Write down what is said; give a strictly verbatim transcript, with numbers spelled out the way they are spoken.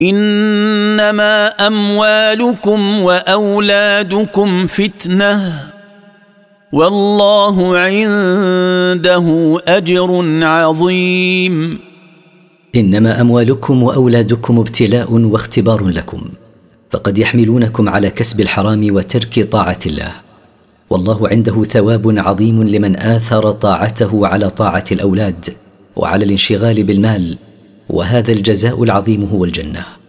إنما أموالكم وأولادكم فتنة والله عنده أجر عظيم. إنما أموالكم وأولادكم ابتلاء واختبار لكم، فقد يحملونكم على كسب الحرام وترك طاعة الله، والله عنده ثواب عظيم لمن آثر طاعته على طاعة الأولاد وعلى الانشغال بالمال، وهذا الجزاء العظيم هو الجنة.